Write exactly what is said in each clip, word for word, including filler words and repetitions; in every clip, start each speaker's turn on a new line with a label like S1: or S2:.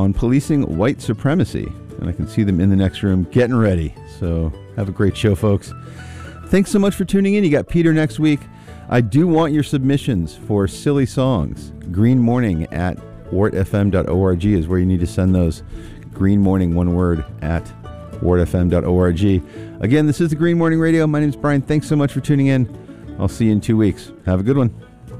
S1: on policing white supremacy. And I can see them in the next room getting ready. So have a great show, folks. Thanks so much for tuning in. You got Peter next week. I do want your submissions for silly songs. Green Morning at wart f m dot org is where you need to send those. Green Morning, one word, at wart f m dot org. Again, this is the Green Morning Radio. My name is Brian. Thanks so much for tuning in. I'll see you in two weeks. Have a good one.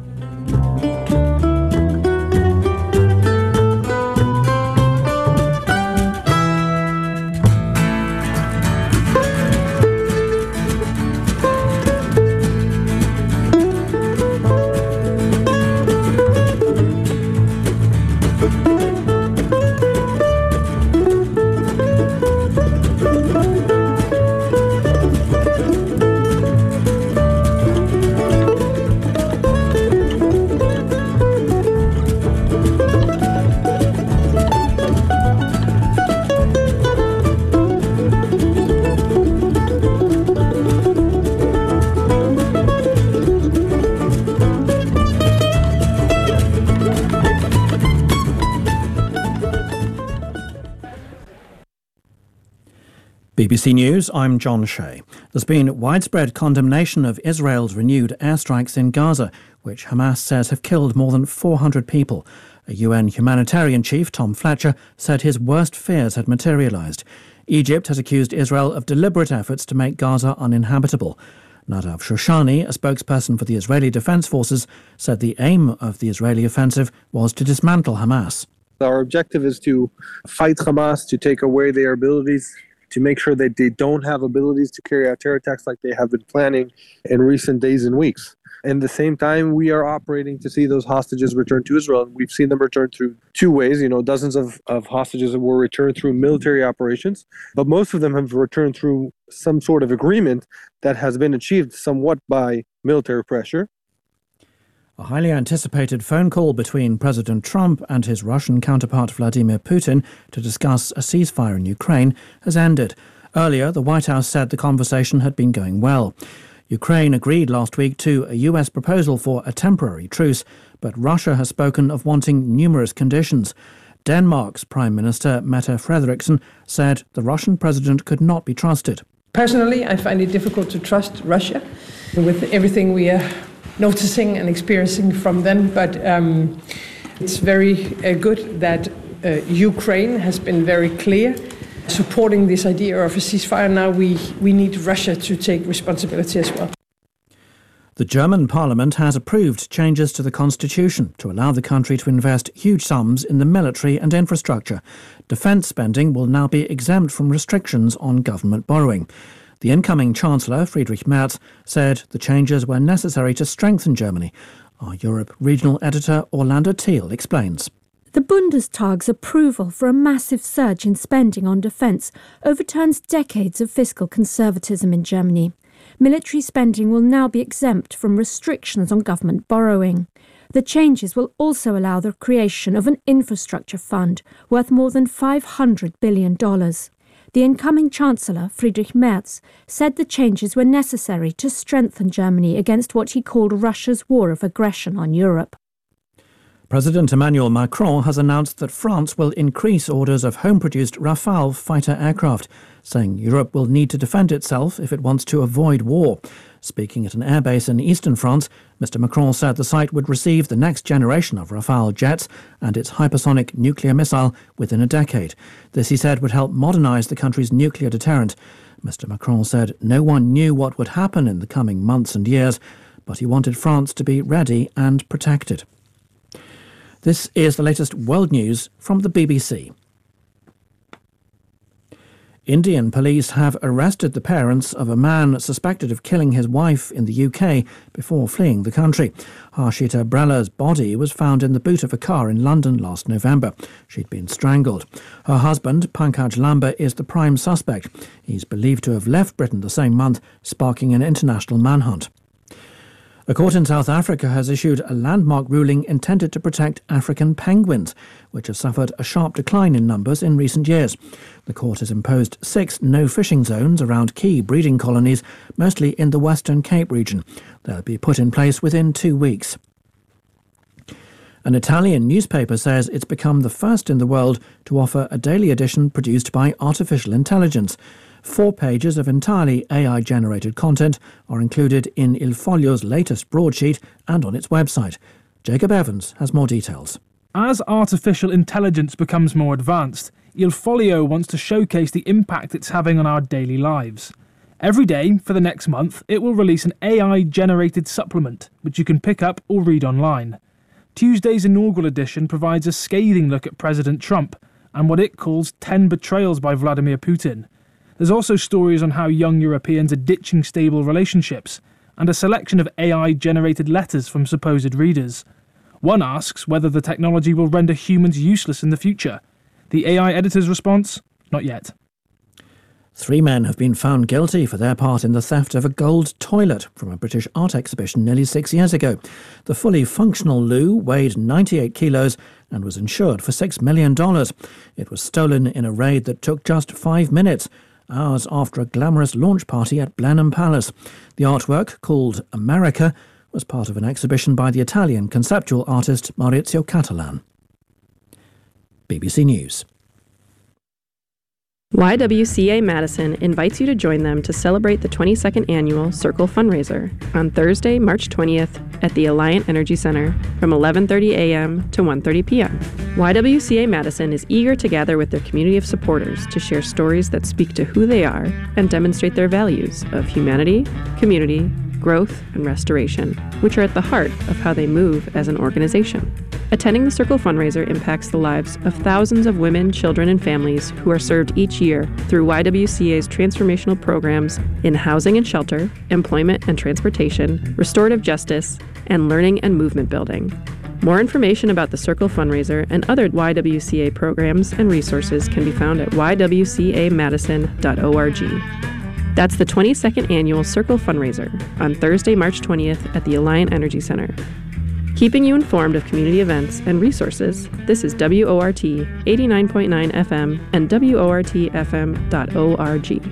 S2: B B C News, I'm John Shea. There's been widespread condemnation of Israel's renewed airstrikes in Gaza, which Hamas says have killed more than four hundred people. A U N humanitarian chief, Tom Fletcher, said his worst fears had materialised. Egypt has accused Israel of deliberate efforts to make Gaza uninhabitable. Nadav Shoshani, a spokesperson for the Israeli Defence Forces, said the aim of the Israeli offensive was to dismantle Hamas.
S3: Our objective is to fight Hamas, to take away their abilities, to make sure that they don't have abilities to carry out terror attacks like they have been planning in recent days and weeks. At the same time, we are operating to see those hostages returned to Israel. We've seen them returned through two ways. You know, dozens of, of hostages were returned through military operations, but most of them have returned through some sort of agreement that has been achieved somewhat by military pressure.
S2: A highly anticipated phone call between President Trump and his Russian counterpart Vladimir Putin to discuss a ceasefire in Ukraine has ended. Earlier, the White House said the conversation had been going well. Ukraine agreed last week to a U S proposal for a temporary truce, but Russia has spoken of wanting numerous conditions. Denmark's Prime Minister Mette Frederiksen said the Russian president could not be trusted.
S4: Personally, I find it difficult to trust Russia with everything we are noticing and experiencing from them, but um, it's very uh, good that uh, Ukraine has been very clear supporting this idea of a ceasefire. Now we, we need Russia to take responsibility as well.
S2: The German parliament has approved changes to the constitution to allow the country to invest huge sums in the military and infrastructure. Defence spending will now be exempt from restrictions on government borrowing. The incoming Chancellor, Friedrich Merz, said the changes were necessary to strengthen Germany. Our Europe regional editor Orlando Thiel explains.
S5: The Bundestag's approval for a massive surge in spending on defence overturns decades of fiscal conservatism in Germany. Military spending will now be exempt from restrictions on government borrowing. The changes will also allow the creation of an infrastructure fund worth more than five hundred billion dollars. The incoming Chancellor, Friedrich Merz, said the changes were necessary to strengthen Germany against what he called Russia's war of aggression on Europe.
S2: President Emmanuel Macron has announced that France will increase orders of home-produced Rafale fighter aircraft, saying Europe will need to defend itself if it wants to avoid war. Speaking at an airbase in eastern France, Mister Macron said the site would receive the next generation of Rafale jets and its hypersonic nuclear missile within a decade. This, he said, would help modernise the country's nuclear deterrent. Mister Macron said no one knew what would happen in the coming months and years, but he wanted France to be ready and protected. This is the latest world news from the B B C. Indian police have arrested the parents of a man suspected of killing his wife in the U K before fleeing the country. Harshita Brella's body was found in the boot of a car in London last November. She'd been strangled. Her husband, Pankaj Lamba, is the prime suspect. He's believed to have left Britain the same month, sparking an international manhunt. A court in South Africa has issued a landmark ruling intended to protect African penguins, which have suffered a sharp decline in numbers in recent years. The court has imposed six no-fishing zones around key breeding colonies, mostly in the Western Cape region. They'll be put in place within two weeks. An Italian newspaper says it's become the first in the world to offer a daily edition produced by artificial intelligence. Four pages of entirely A I-generated content are included in Il Foglio's latest broadsheet and on its website. Jacob Evans has more details.
S6: As artificial intelligence becomes more advanced, Il Foglio wants to showcase the impact it's having on our daily lives. Every day, for the next month, it will release an A I-generated supplement, which you can pick up or read online. Tuesday's inaugural edition provides a scathing look at President Trump and what it calls ten betrayals by Vladimir Putin. There's also stories on how young Europeans are ditching stable relationships, and a selection of A I-generated letters from supposed readers. One asks whether the technology will render humans useless in the future. The A I editor's response? Not yet.
S2: Three men have been found guilty for their part in the theft of a gold toilet from a British art exhibition nearly six years ago. The fully functional loo weighed ninety-eight kilos and was insured for six million dollars. It was stolen in a raid that took just five minutes, hours after a glamorous launch party at Blenheim Palace. The artwork, called America, was part of an exhibition by the Italian conceptual artist Maurizio Catalan. B B C News.
S7: Y W C A Madison invites you to join them to celebrate the twenty-second annual Circle fundraiser on Thursday, March twentieth at the Alliant Energy Center from eleven thirty a.m. to one thirty p.m. Y W C A Madison is eager to gather with their community of supporters to share stories that speak to who they are and demonstrate their values of humanity, community, growth, and restoration, which are at the heart of how they move as an organization. Attending the Circle fundraiser impacts the lives of thousands of women, children, and families who are served each year through Y W C A's transformational programs in housing and shelter, employment and transportation, restorative justice, and learning and movement building. More information about the Circle fundraiser and other Y W C A programs and resources can be found at y w c a madison dot org. That's the twenty-second annual Circle fundraiser on Thursday, March twentieth at the Alliant Energy Center. Keeping you informed of community events and resources, this is W O R T eighty-nine point nine F M and W O R T F M dot org.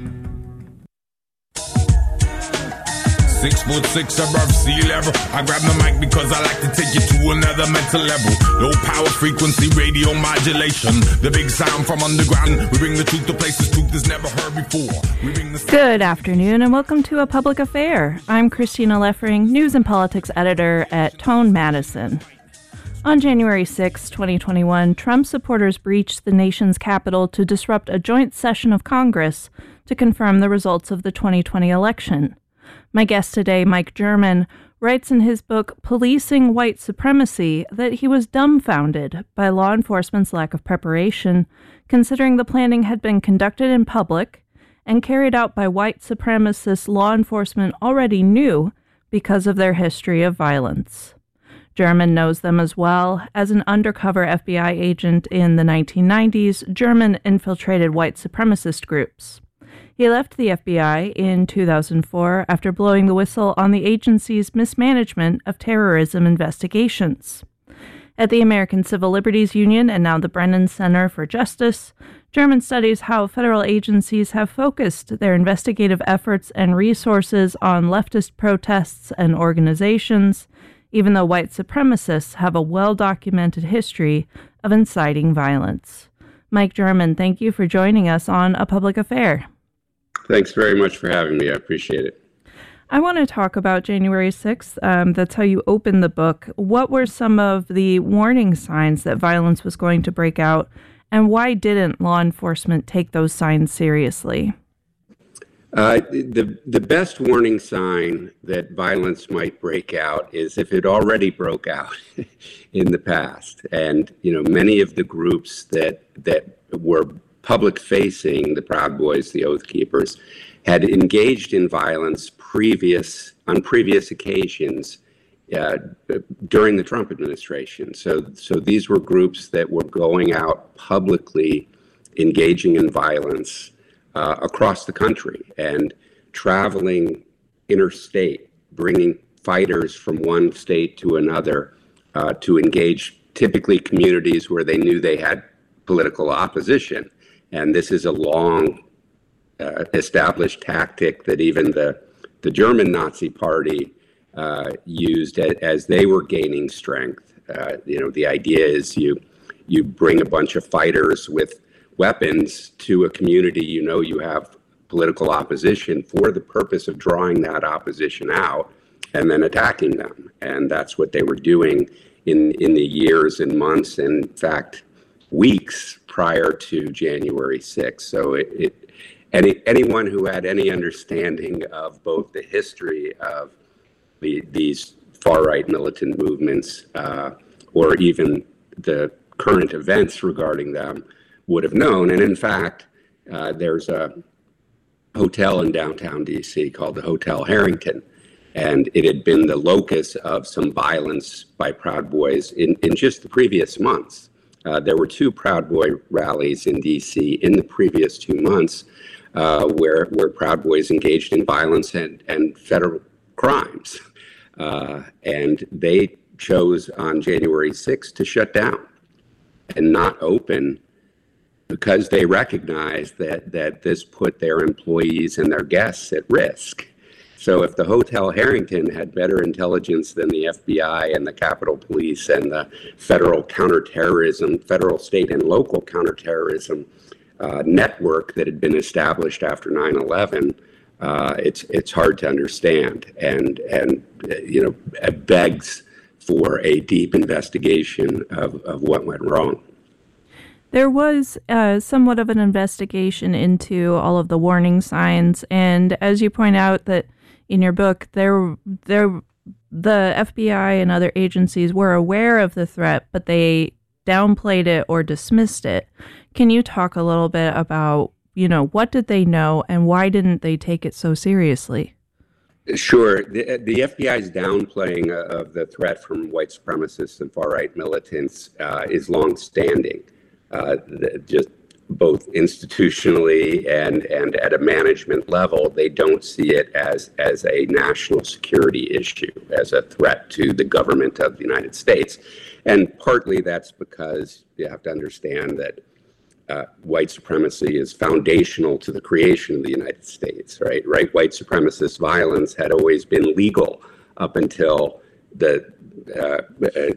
S8: Six foot six above sea level. I grab the mic because I like to take you to another mental level. Low power frequency radio modulation. The big sound from underground. We bring the truth to places truth is never heard before. We bring the
S9: Good afternoon and welcome to A Public Affair. I'm Christina Leffering, News and Politics Editor at Tone Madison. On January sixth, twenty twenty-one, Trump supporters breached the nation's capital to disrupt a joint session of Congress to confirm the results of the twenty twenty election. My guest today, Mike German, writes in his book Policing White Supremacy that he was dumbfounded by law enforcement's lack of preparation, considering the planning had been conducted in public and carried out by white supremacist law enforcement already knew because of their history of violence. German knows them as well. As an undercover F B I agent in the nineteen nineties, German infiltrated white supremacist groups. He left the F B I in two thousand four after blowing the whistle on the agency's mismanagement of terrorism investigations. At the American Civil Liberties Union and now the Brennan Center for Justice, German studies how federal agencies have focused their investigative efforts and resources on leftist protests and organizations, even though white supremacists have a well-documented history of inciting violence. Mike German, thank you for joining us on A Public Affair.
S10: Thanks very much for having me. I appreciate it.
S9: I want to talk about January sixth. Um, that's how you opened the book. What were some of the warning signs that violence was going to break out, and why didn't law enforcement take those signs seriously?
S10: Uh, the the best warning sign that violence might break out is if it already broke out in the past. And, you know, many of the groups that that were public-facing, the Proud Boys, the Oath Keepers, had engaged in violence previous on previous occasions uh, during the Trump administration. So, so these were groups that were going out publicly, engaging in violence uh, across the country and traveling interstate, bringing fighters from one state to another uh, to engage typically communities where they knew they had political opposition. And this is a long uh, established tactic that even the, the German Nazi Party uh, used as, as they were gaining strength Uh, you know, the idea is you you bring a bunch of fighters with weapons to a community you know you have political opposition for the purpose of drawing that opposition out and then attacking them. And that's what they were doing in, in the years and months, and in fact, weeks prior to January sixth. So it, it, any, anyone who had any understanding of both the history of the, these far-right militant movements uh, or even the current events regarding them would have known. And in fact, uh, there's a hotel in downtown D C called the Hotel Harrington, and it had been the locus of some violence by Proud Boys in, in just the previous months. Uh, there were two Proud Boy rallies in D C in the previous two months uh, where, where Proud Boys engaged in violence and, and federal crimes. Uh, and they chose on January sixth to shut down and not open, because they recognized that, that this put their employees and their guests at risk. So if the Hotel Harrington had better intelligence than the F B I and the Capitol Police and the federal counterterrorism, federal, state, and local counterterrorism uh, network that had been established after nine eleven, uh, it's it's hard to understand, and and you know it begs for a deep investigation of, of what went wrong.
S9: There was uh, somewhat of an investigation into all of the warning signs, and as you point out that in your book, there, there, the F B I and other agencies were aware of the threat, but they downplayed it or dismissed it. Can you talk a little bit about, you know, what did they know and why didn't they take it so seriously?
S10: Sure. The, the F B I's downplaying of the threat from white supremacists and far-right militants uh, is longstanding. Uh, just both institutionally and, and at a management level, they don't see it as, as a national security issue, as a threat to the government of the United States. And partly that's because you have to understand that uh, white supremacy is foundational to the creation of the United States, right? Right? White supremacist violence had always been legal up until the uh, uh,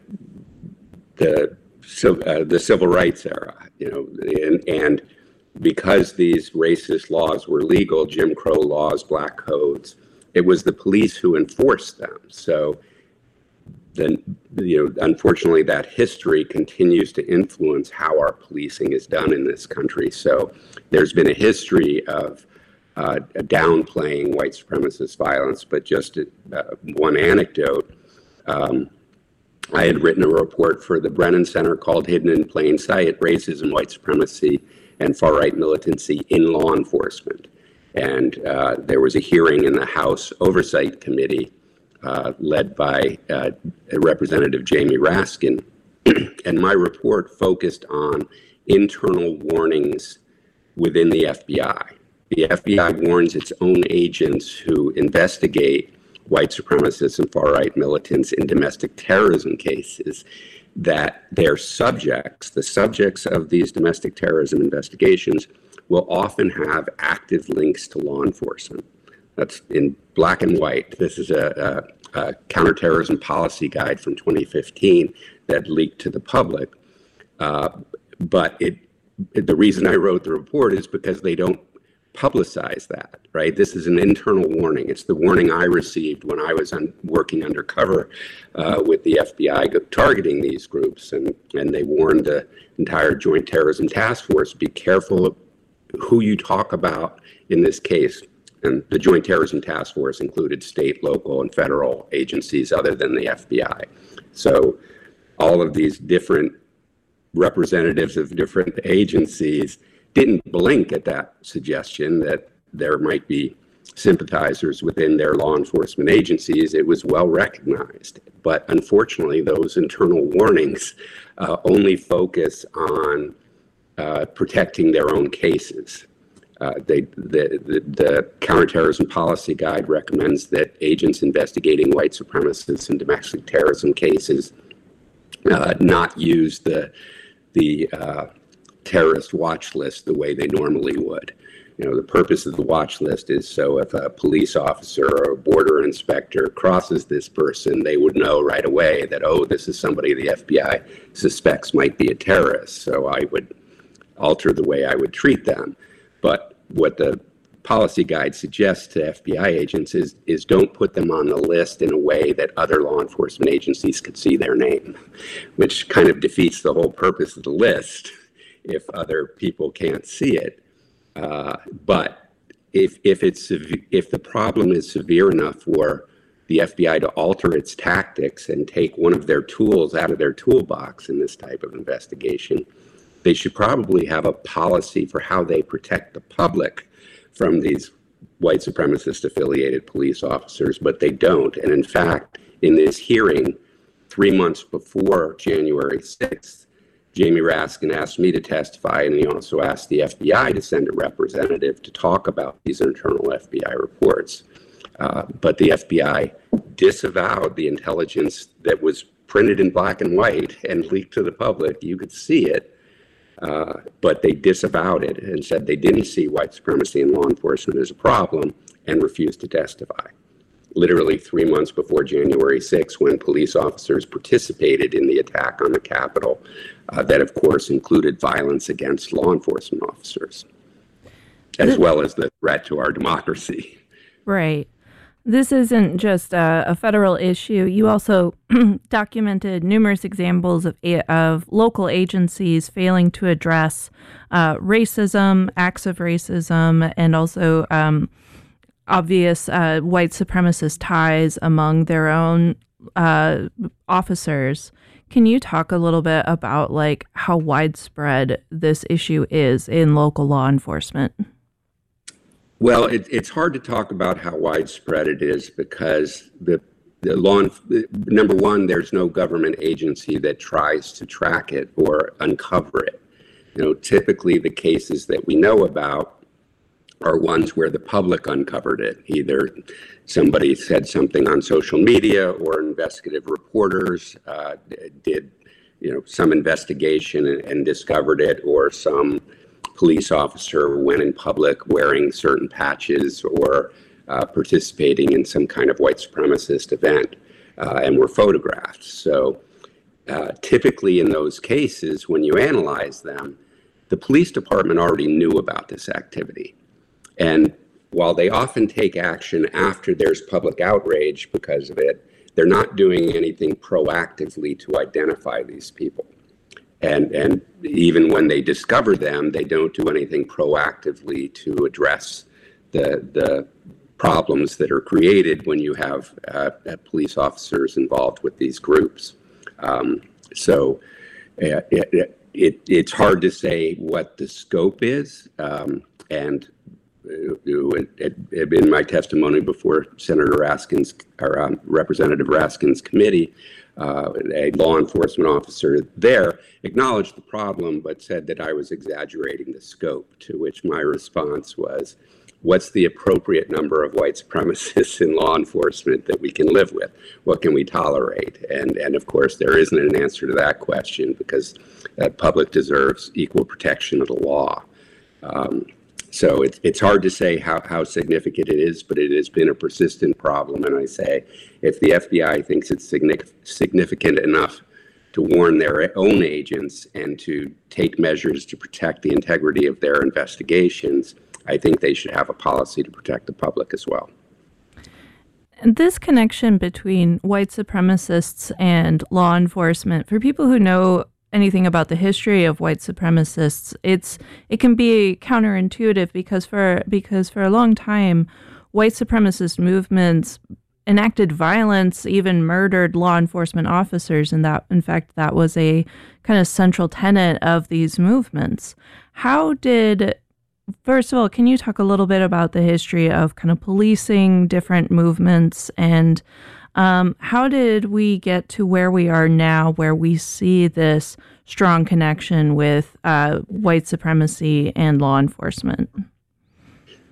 S10: the So, uh, the civil rights era, you know, and, and because these racist laws were legal, Jim Crow laws, black codes, it was the police who enforced them. So then, you know, unfortunately, that history continues to influence how our policing is done in this country. So there's been a history of uh, downplaying white supremacist violence, but just uh, one anecdote. Um, I had written a report for the Brennan Center called Hidden in Plain Sight, Racism, White Supremacy, and Far-Right Militancy in Law Enforcement. And uh, there was a hearing in the House Oversight Committee uh, led by uh, Representative Jamie Raskin. And my report focused on internal warnings within the F B I. The F B I warns its own agents who investigate white supremacists and far-right militants in domestic terrorism cases that their subjects, the subjects of these domestic terrorism investigations, will often have active links to law enforcement. That's in black and white. This is a, a, a counterterrorism policy guide from twenty fifteen that leaked to the public. Uh, but it, it, the reason I wrote the report is because they don't publicize that, right? This is an internal warning. It's the warning I received when I was un- working undercover uh, with the F B I targeting these groups, and, and they warned the entire Joint Terrorism Task Force, be careful of who you talk about in this case. And the Joint Terrorism Task Force included state, local, and federal agencies other than the F B I. So all of these different representatives of different agencies didn't blink at that suggestion that there might be sympathizers within their law enforcement agencies. It was well recognized. But unfortunately, those internal warnings uh, only focus on uh, protecting their own cases. Uh, they, the, the, the Counterterrorism Policy Guide recommends that agents investigating white supremacists and domestic terrorism cases uh, not use the, the uh, terrorist watch list the way they normally would. You know, the purpose of the watch list is so if a police officer or a border inspector crosses this person, they would know right away that, oh, this is somebody the F B I suspects might be a terrorist. So I would alter the way I would treat them. But what the policy guide suggests to F B I agents is, is don't put them on the list in a way that other law enforcement agencies could see their name, which kind of defeats the whole purpose of the list if other people can't see it. Uh, but if if it's sev- if the problem is severe enough for the F B I to alter its tactics and take one of their tools out of their toolbox in this type of investigation, they should probably have a policy for how they protect the public from these white supremacist affiliated police officers, but they don't. And in fact, in this hearing, three months before January sixth, Jamie Raskin asked me to testify, and he also asked the F B I to send a representative to talk about these internal F B I reports. Uh, but the F B I disavowed the intelligence that was printed in black and white and leaked to the public. You could see it. Uh, but they disavowed it and said they didn't see white supremacy in law enforcement as a problem and refused to testify. Literally three months before January sixth, when police officers participated in the attack on the Capitol, uh, that of course included violence against law enforcement officers, as well as the threat to our democracy.
S9: Right. This isn't just a, a federal issue. You also documented numerous examples of of local agencies failing to address uh, racism, acts of racism, and also um, obvious uh, white supremacist ties among their own uh, officers. Can you talk a little bit about like how widespread this issue is in local law enforcement?
S10: Well, it, it's hard to talk about how widespread it is because the, the law, number one, there's no government agency that tries to track it or uncover it. You know, typically the cases that we know about are ones where the public uncovered it. Either somebody said something on social media or investigative reporters uh, did, you know, some investigation and, and discovered it, or some police officer went in public wearing certain patches or uh, participating in some kind of white supremacist event uh, and were photographed. So uh, typically in those cases, when you analyze them, the police department already knew about this activity. And while they often take action after there's public outrage because of it, they're not doing anything proactively to identify these people. And and even when they discover them, they don't do anything proactively to address the the problems that are created when you have uh, police officers involved with these groups. Um, so uh, it, it, it's hard to say what the scope is. Um, and it, it, in my testimony before Senator Raskin's or um, Representative Raskin's committee, Uh, a law enforcement officer there acknowledged the problem, but said that I was exaggerating the scope, to which my response was, what's the appropriate number of white supremacists in law enforcement that we can live with? What can we tolerate? And, and of course, there isn't an answer to that question because that public deserves equal protection of the law. Um, So it, it's hard to say how, how significant it is, but it has been a persistent problem. And I say, if the F B I thinks it's significant enough to warn their own agents and to take measures to protect the integrity of their investigations, I think they should have a policy to protect the public as well.
S9: And this connection between white supremacists and law enforcement, for people who know anything about the history of white supremacists, it's it can be counterintuitive because for because for a long time, white supremacist movements enacted violence, even murdered law enforcement officers, and that in fact that was a kind of central tenet of these movements. How did First of all, can you talk a little bit about the history of kind of policing different movements, and Um, how did we get to where we are now, where we see this strong connection with uh, white supremacy and law enforcement?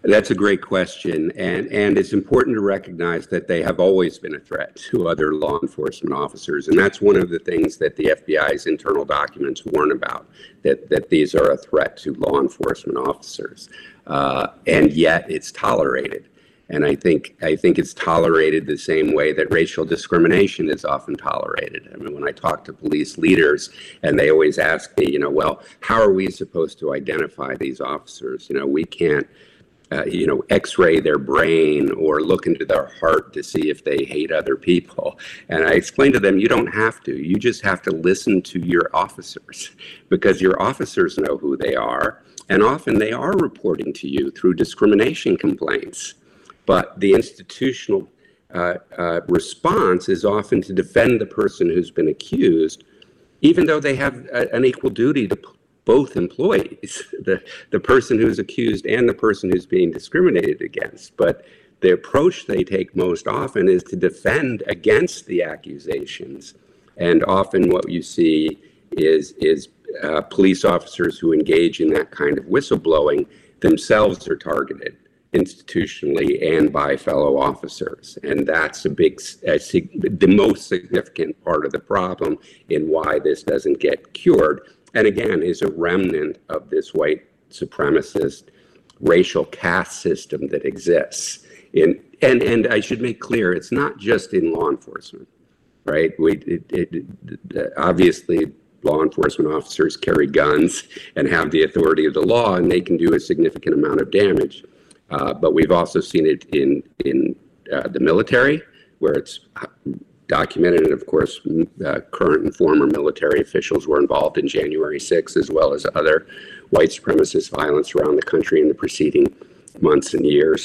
S10: That's a great question, and, and it's important to recognize that they have always been a threat to other law enforcement officers, and that's one of the things that the F B I's internal documents warn about, that, that these are a threat to law enforcement officers, uh, and yet it's tolerated. And I think I think it's tolerated the same way that racial discrimination is often tolerated. I mean, when I talk to police leaders, and they always ask me, you know, well, how are we supposed to identify these officers? You know, we can't, uh, you know, x-ray their brain or look into their heart to see if they hate other people. And I explain to them, you don't have to. You just have to listen to your officers, because your officers know who they are. And often they are reporting to you through discrimination complaints. But the institutional uh, uh, response is often to defend the person who's been accused, even though they have a, an equal duty to p- both employees, the, the person who's accused and the person who's being discriminated against. But the approach they take most often is to defend against the accusations. And often what you see is, is uh, police officers who engage in that kind of whistleblowing themselves are targeted institutionally and by fellow officers. And that's a big, a, the most significant part of the problem in why this doesn't get cured. And again, is a remnant of this white supremacist racial caste system that exists. In, and, and I should make clear, it's not just in law enforcement, right? We, it, it, it, obviously, law enforcement officers carry guns and have the authority of the law, and they can do a significant amount of damage. Uh, but we've also seen it in in uh, the military, where it's documented, and of course, uh, current and former military officials were involved in January sixth, as well as other white supremacist violence around the country in the preceding months and years.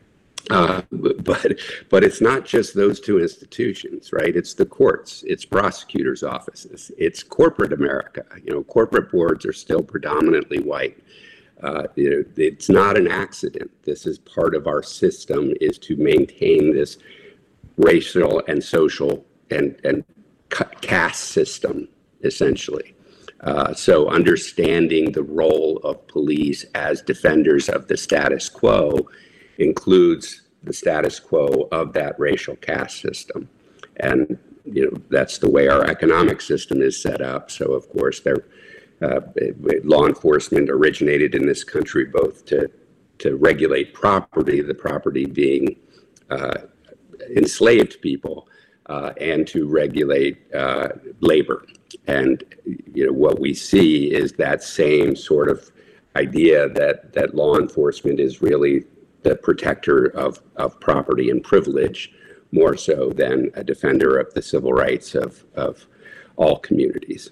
S10: Uh, but but it's not just those two institutions, right? It's the courts, it's prosecutors' offices, it's corporate America. You know, corporate boards are still predominantly white. Uh, you know, it's not an accident. This is part of our system, is to maintain this racial and social and, and caste system, essentially. Uh, so understanding the role of police as defenders of the status quo includes the status quo of that racial caste system. And, you know, that's the way our economic system is set up. So, of course, they're Uh, law enforcement originated in this country both to to regulate property, the property being uh, enslaved people, uh, and to regulate uh, labor. And you know what we see is that same sort of idea that that law enforcement is really the protector of of property and privilege, more so than a defender of the civil rights of of all communities.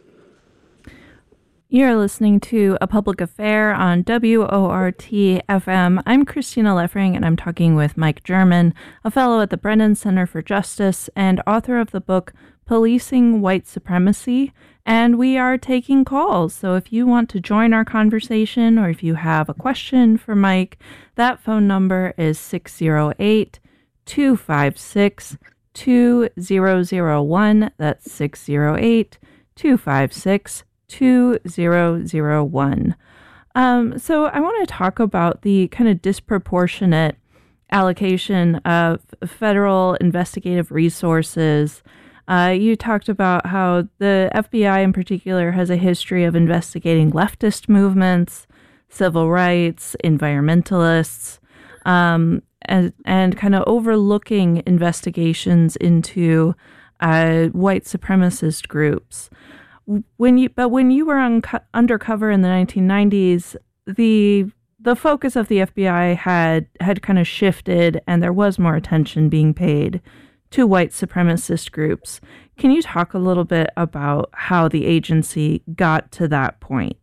S9: You're listening to A Public Affair on W O R T F M. I'm Christina Leffering, and I'm talking with Mike German, a fellow at the Brennan Center for Justice and author of the book Policing White Supremacy. And we are taking calls. So if you want to join our conversation, or if you have a question for Mike, that phone number is six oh eight, two five six, two zero zero one. That's six oh eight, two five six, two zero zero one. Um, so I want to talk about the kind of disproportionate allocation of federal investigative resources. Uh, you talked about how the F B I in particular has a history of investigating leftist movements, civil rights, environmentalists, um, and, and kind of overlooking investigations into uh, white supremacist groups. When you, but when you were on, undercover in the nineteen nineties, the the focus of the F B I had had kind of shifted, and there was more attention being paid to white supremacist groups. Can you talk a little bit about how the agency got to that point?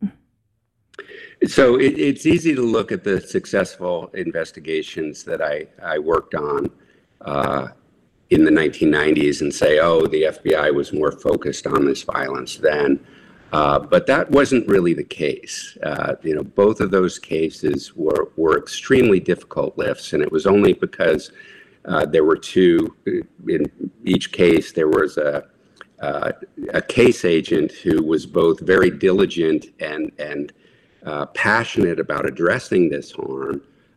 S10: So it, it's easy to look at the successful investigations that I, I worked on uh, in the nineteen nineties and say, oh, the F B I was more focused on this violence then. Uh, but that wasn't really the case. Uh, you know, both of those cases were, were extremely difficult lifts, and it was only because uh, there were two, in each case there was a, uh, a case agent who was both very diligent and, and uh, passionate about addressing this harm,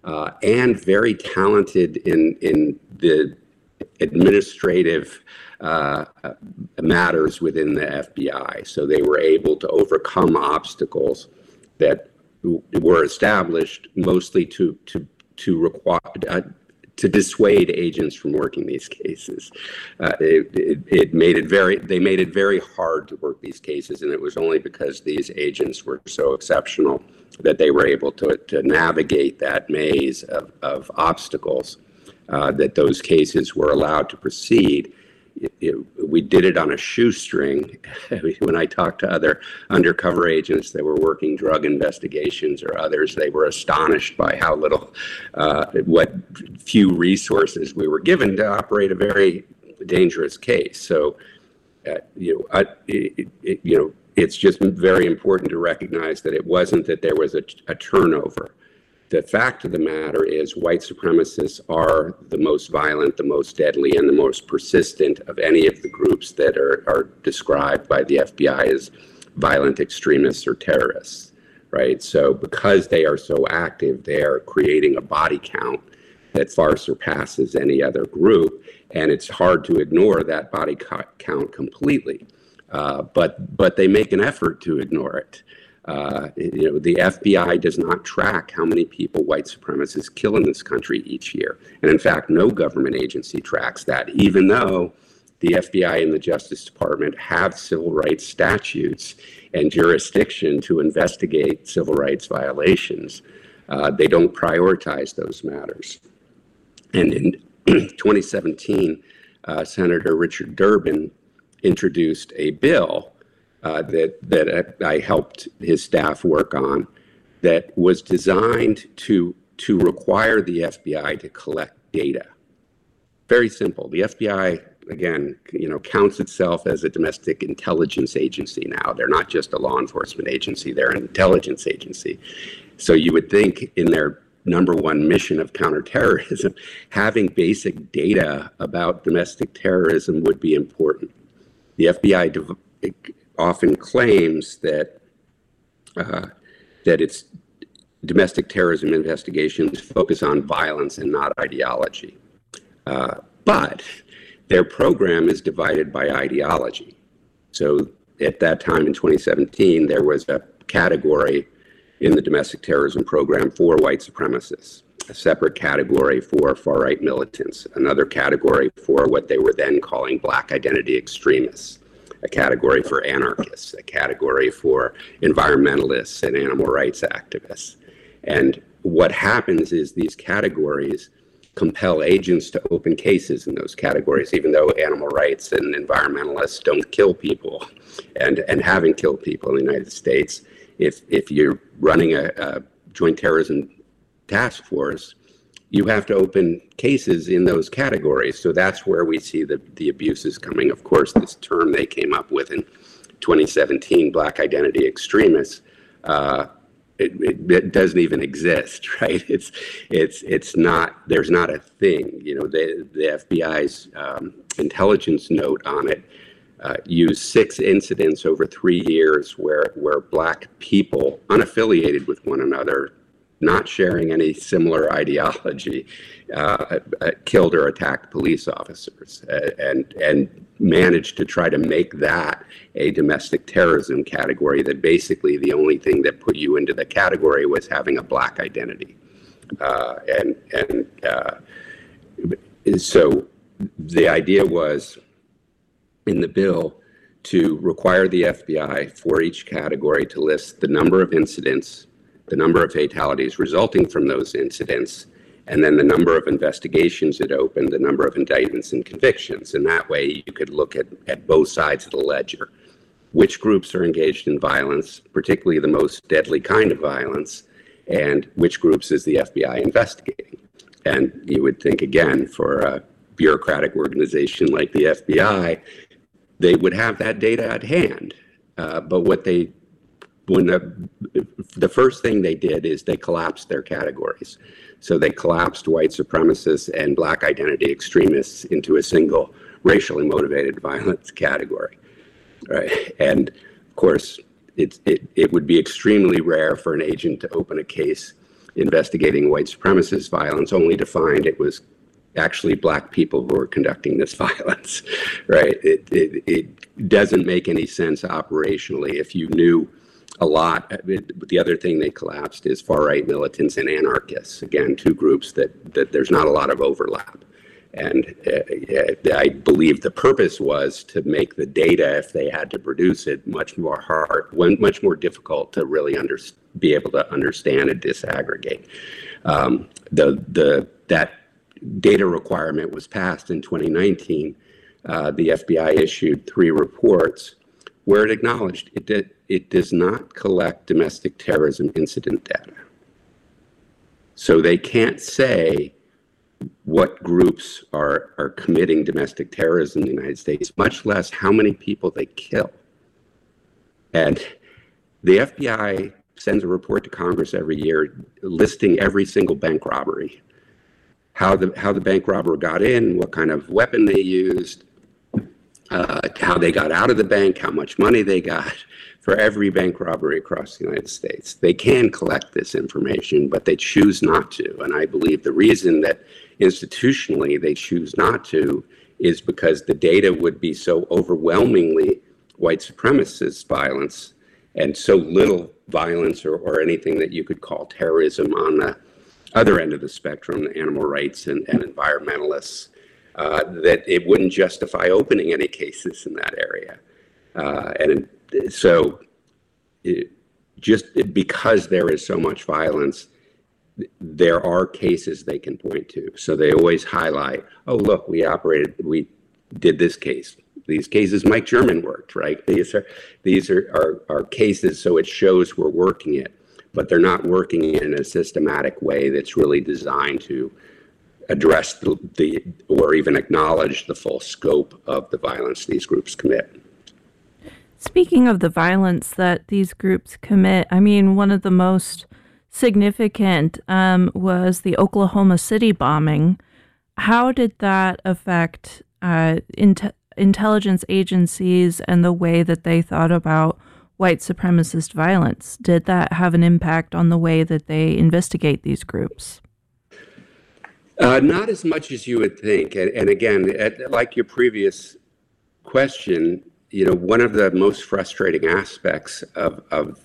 S10: uh, and very talented in, in the administrative uh, matters within the F B I. So they were able to overcome obstacles that were established mostly to to to require uh, to dissuade agents from working these cases. Uh, it, it, it made it very they made it very hard to work these cases, and it was only because these agents were so exceptional that they were able to to navigate that maze of, of obstacles uh, that those cases were allowed to proceed. It, it, we did it on a shoestring. When I talked to other undercover agents that were working drug investigations or others, they were astonished by how little, uh, what few resources we were given to operate a very dangerous case. So, uh, you know, I, it, it, you know, it's just very important to recognize that it wasn't that there was a, a turnover. The fact of the matter is white supremacists are the most violent, the most deadly, and the most persistent of any of the groups that are, are described by the F B I as violent extremists or terrorists, right? So because they are so active, they are creating a body count that far surpasses any other group, and it's hard to ignore that body count completely. Uh, but but they make an effort to ignore it. Uh, you know, the F B I does not track how many people white supremacists kill in this country each year. And in fact, no government agency tracks that, even though the F B I and the Justice Department have civil rights statutes and jurisdiction to investigate civil rights violations. Uh, they don't prioritize those matters. And in twenty seventeen, uh, Senator Richard Durbin introduced a bill Uh, that that I helped his staff work on, that was designed to to require the F B I to collect data. Very simple. The F B I, again, you know, counts itself as a domestic intelligence agency now. They're not just a law enforcement agency; they're an intelligence agency. So you would think in their number one mission of counterterrorism, having basic data about domestic terrorism would be important. The F B I dev- often claims that uh, that its domestic terrorism investigations focus on violence and not ideology. Uh, but their program is divided by ideology. So at that time in twenty seventeen, there was a category in the domestic terrorism program for white supremacists, a separate category for far-right militants, another category for what they were then calling black identity extremists, a category for anarchists, a category for environmentalists and animal rights activists. And what happens is these categories compel agents to open cases in those categories, even though animal rights and environmentalists don't kill people and, and haven't killed people in the United States. If, if you're running a, a joint terrorism task force, you have to open cases in those categories. So that's where we see the, the abuses coming. Of course, this term they came up with in twenty seventeen, black identity extremists, uh, it, it, it doesn't even exist, right? It's it's it's not, there's not a thing. You know, the, the F B I's um, intelligence note on it uh, used six incidents over three years where, where black people, unaffiliated with one another, not sharing any similar ideology, uh, uh, killed or attacked police officers, uh, and and managed to try to make that a domestic terrorism category. That basically the only thing that put you into the category was having a black identity, uh, and and uh, so the idea was in the bill to require the F B I for each category to list the number of incidents, the number of fatalities resulting from those incidents, and then the number of investigations it opened, the number of indictments and convictions. And that way you could look at, at both sides of the ledger. Which groups are engaged in violence, particularly the most deadly kind of violence, and which groups is the F B I investigating? And you would think, again, for a bureaucratic organization like the F B I, they would have that data at hand. Uh, but what they When the, the first thing they did is they collapsed their categories. So they collapsed white supremacists and black identity extremists into a single racially motivated violence category, right? And of course, it, it, it would be extremely rare for an agent to open a case investigating white supremacist violence, only to find it was actually black people who were conducting this violence, right? It, it, it doesn't make any sense operationally. If you knew a lot, it, the other thing they collapsed is far-right militants and anarchists. Again, two groups that, that there's not a lot of overlap. And uh, I believe the purpose was to make the data, if they had to produce it, much more hard, much more difficult to really under, be able to understand and disaggregate. Um, the the that data requirement was passed in twenty nineteen. Uh, the F B I issued three reports where it acknowledged it did, it does not collect domestic terrorism incident data. So they can't say what groups are, are committing domestic terrorism in the United States, much less how many people they kill. And the F B I sends a report to Congress every year listing every single bank robbery, how the how the bank robber got in, what kind of weapon they used, uh, how they got out of the bank, how much money they got for every bank robbery across the United States. They can collect this information, but they choose not to. And I believe the reason that institutionally they choose not to is because the data would be so overwhelmingly white supremacist violence and so little violence or, or anything that you could call terrorism on the other end of the spectrum, the animal rights and, and environmentalists, uh, that it wouldn't justify opening any cases in that area. Uh, and so it, just because there is so much violence, there are cases they can point to. So they always highlight, oh, look, we operated, we did this case. These cases Mike German worked, right? These are these are, are, are cases, so it shows we're working it, but they're not working in a systematic way that's really designed to address the, the or even acknowledge the full scope of the violence these groups commit.
S9: Speaking of the violence that these groups commit, I mean, one of the most significant um, was the Oklahoma City bombing. How did that affect uh, int- intelligence agencies and the way that they thought about white supremacist violence? Did that have an impact on the way that they investigate these groups?
S10: Uh, not as much as you would think. And, and again, at, like your previous question, you know, one of the most frustrating aspects of, of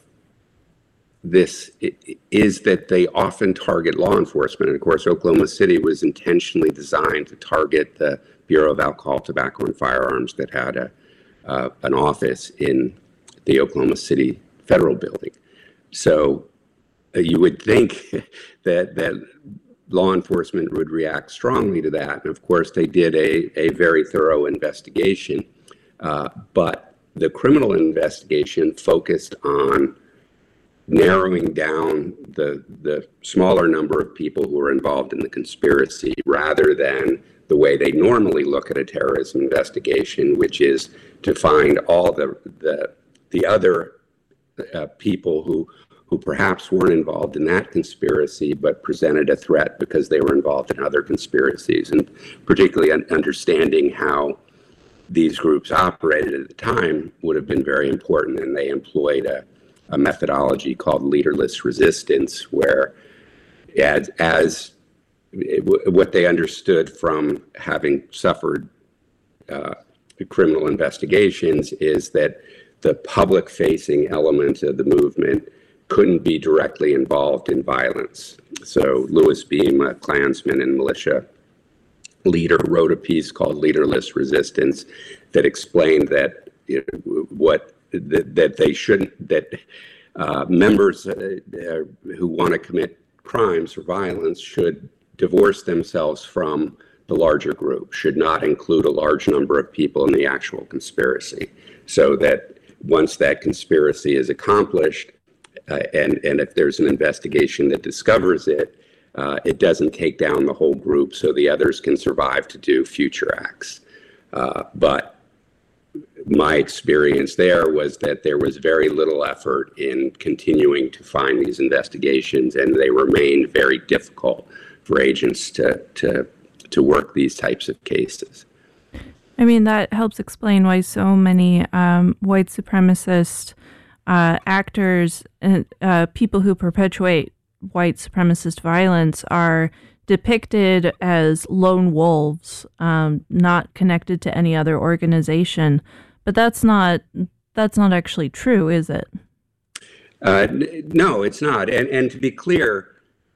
S10: this is that they often target law enforcement. And of course, Oklahoma City was intentionally designed to target the Bureau of Alcohol, Tobacco, and Firearms that had a uh, an office in the Oklahoma City Federal Building. So uh, you would think that that law enforcement would react strongly to that. And of course, they did a, a very thorough investigation. Uh, but the criminal investigation focused on narrowing down the the smaller number of people who were involved in the conspiracy rather than the way they normally look at a terrorism investigation, which is to find all the the, the other uh, people who who perhaps weren't involved in that conspiracy but presented a threat because they were involved in other conspiracies, and particularly un- understanding how these groups operated at the time would have been very important. And they employed a, a methodology called leaderless resistance, where as, as it, what they understood from having suffered uh, criminal investigations is that the public-facing element of the movement couldn't be directly involved in violence. So Louis Beam, a Klansman and militia leader, wrote a piece called Leaderless Resistance that explained that, you know, what that, that they shouldn't, that uh, members uh, uh, who want to commit crimes or violence should divorce themselves from the larger group, should not include a large number of people in the actual conspiracy, so that once that conspiracy is accomplished, uh, and, and if there's an investigation that discovers it, Uh, it doesn't take down the whole group so the others can survive to do future acts. Uh, but my experience there was that there was very little effort in continuing to find these investigations, and they remained very difficult for agents to, to, to work these types of cases.
S9: I mean, that helps explain why so many um, white supremacist uh, actors and uh, people who perpetuate white supremacist violence are depicted as lone wolves, um, not connected to any other organization. But that's not that's not actually true, is it?
S10: Uh, no, it's not. And and to be clear,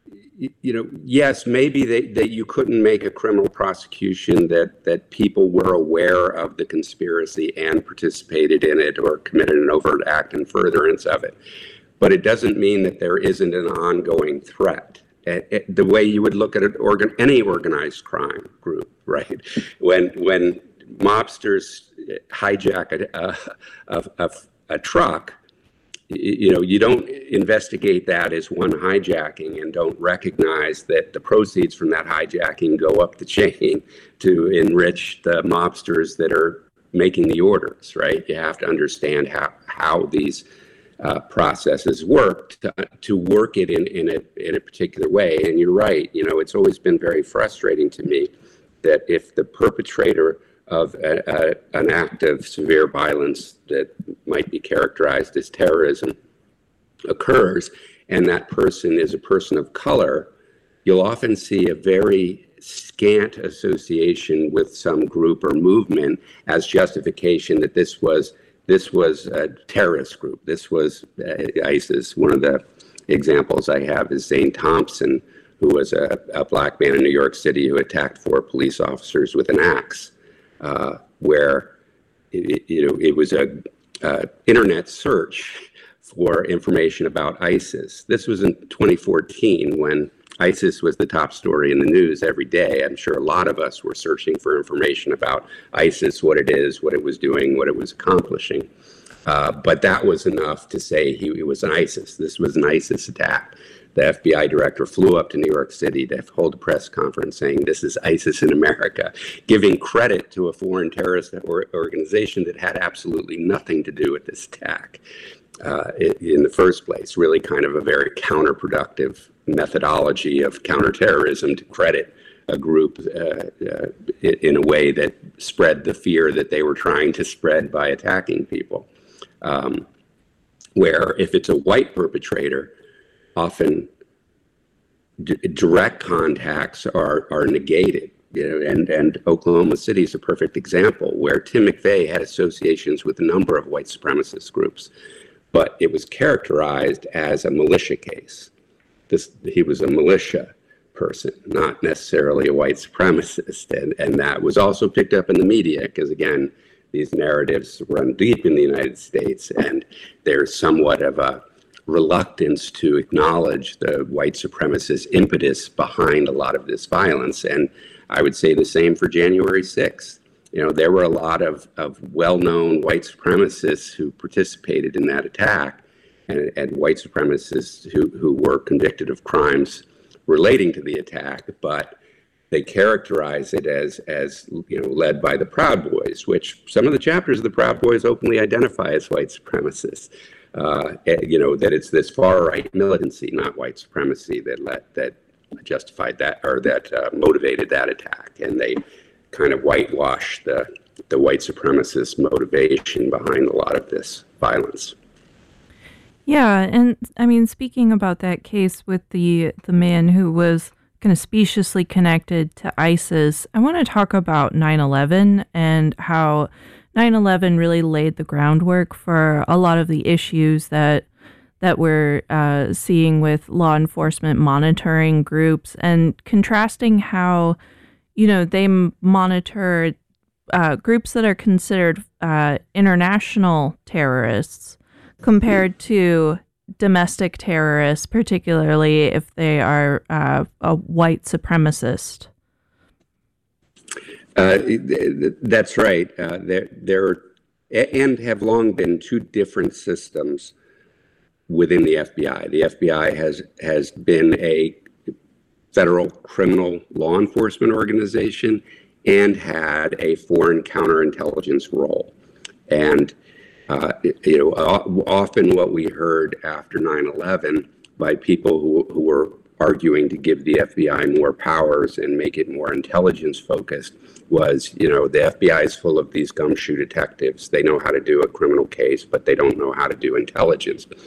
S10: you know, yes, maybe that, that you couldn't make a criminal prosecution that, that people were aware of the conspiracy and participated in it or committed an overt act in furtherance of it. But it doesn't mean that there isn't an ongoing threat. It, it, the way you would look at an organ, any organized crime group, right? When when mobsters hijack a, a, a, a truck, you know, you don't investigate that as one hijacking and don't recognize that the proceeds from that hijacking go up the chain to enrich the mobsters that are making the orders, right? You have to understand how, how these uh, processes work to, to work it in, in, a, in a particular way. And you're right, you know, it's always been very frustrating to me that if the perpetrator of a, a, an act of severe violence that might be characterized as terrorism occurs, and that person is a person of color, you'll often see a very scant association with some group or movement as justification that this was this was a terrorist group. This was uh, ISIS. One of the examples I have is Zane Thompson, who was a, a black man in New York City who attacked four police officers with an axe. Uh, where it, you know it was a uh, internet search for information about ISIS. This was in twenty fourteen when ISIS was the top story in the news every day. I'm sure a lot of us were searching for information about ISIS, what it is, what it was doing, what it was accomplishing. Uh, but that was enough to say he, he was an ISIS. This was an ISIS attack. The F B I director flew up to New York City to hold a press conference saying this is ISIS in America, giving credit to a foreign terrorist or organization that had absolutely nothing to do with this attack uh, in the first place. Really kind of a very counterproductive methodology of counterterrorism to credit a group uh, uh, in a way that spread the fear that they were trying to spread by attacking people. Um, where if it's a white perpetrator, often d- direct contacts are, are negated, you know, and, and Oklahoma City is a perfect example where Tim McVeigh had associations with a number of white supremacist groups, but it was characterized as a militia case. This, he was a militia person, not necessarily a white supremacist, and, and that was also picked up in the media because, again, these narratives run deep in the United States, and there's somewhat of a reluctance to acknowledge the white supremacist impetus behind a lot of this violence. And I would say the same for January sixth. You know, there were a lot of, of well-known white supremacists who participated in that attack, and, and white supremacists who, who were convicted of crimes relating to the attack, but they characterize it as, as you know, led by the Proud Boys, which some of the chapters of the Proud Boys openly identify as white supremacists. Uh, you know, that it's this far-right militancy, not white supremacy, that let, that justified that or that uh, motivated that attack, and they kind of whitewash the the white supremacist motivation behind a lot of this violence.
S9: Yeah, and I mean, speaking about that case with the the man who was kind of speciously connected to ISIS, I want to talk about nine eleven and how nine eleven really laid the groundwork for a lot of the issues that that we're uh, seeing with law enforcement monitoring groups, and contrasting how, you know, they monitor uh, groups that are considered uh, international terrorists compared to domestic terrorists, particularly if they are uh, a white supremacist.
S10: Uh, that's right. Uh, there, there, and have long been two different systems within the F B I. The F B I has has been a federal criminal law enforcement organization and had a foreign counterintelligence role. And uh, you know, often what we heard after nine eleven by people who, who were arguing to give the F B I more powers and make it more intelligence focused was, you know, the F B I is full of these gumshoe detectives. They know how to do a criminal case, but they don't know how to do intelligence.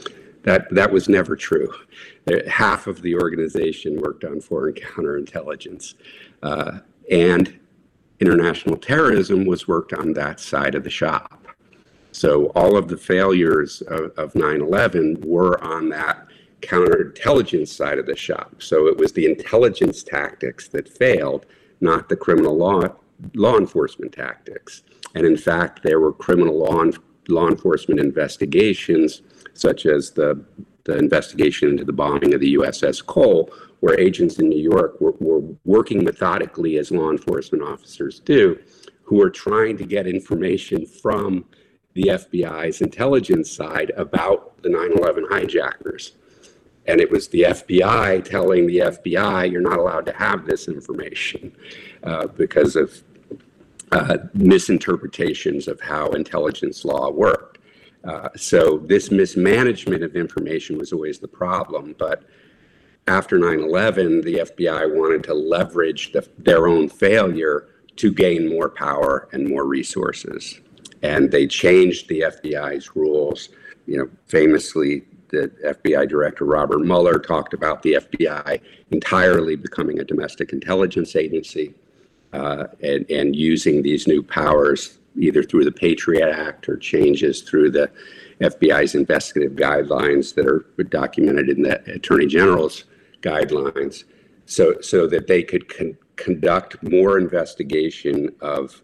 S10: That that was never true. Half of the organization worked on foreign counterintelligence, uh, and international terrorism was worked on that side of the shop. So all of the failures of, of nine eleven were on that counterintelligence side of the shop. So it was the intelligence tactics that failed, not the criminal law law enforcement tactics. And in fact, there were criminal law law enforcement investigations, such as the, the investigation into the bombing of the U S S Cole, where agents in New York were, were working methodically, as law enforcement officers do, who were trying to get information from the F B I's intelligence side about the nine eleven hijackers. And it was the F B I telling the F B I, you're not allowed to have this information uh, because of uh, misinterpretations of how intelligence law worked. Uh, so this mismanagement of information was always the problem. But after nine eleven, the F B I wanted to leverage the, their own failure to gain more power and more resources. And they changed the F B I's rules. You know, famously, the F B I Director Robert Mueller talked about the F B I entirely becoming a domestic intelligence agency uh, and, and using these new powers either through the Patriot Act or changes through the F B I's investigative guidelines that are documented in the Attorney General's guidelines, so so that they could con- conduct more investigation of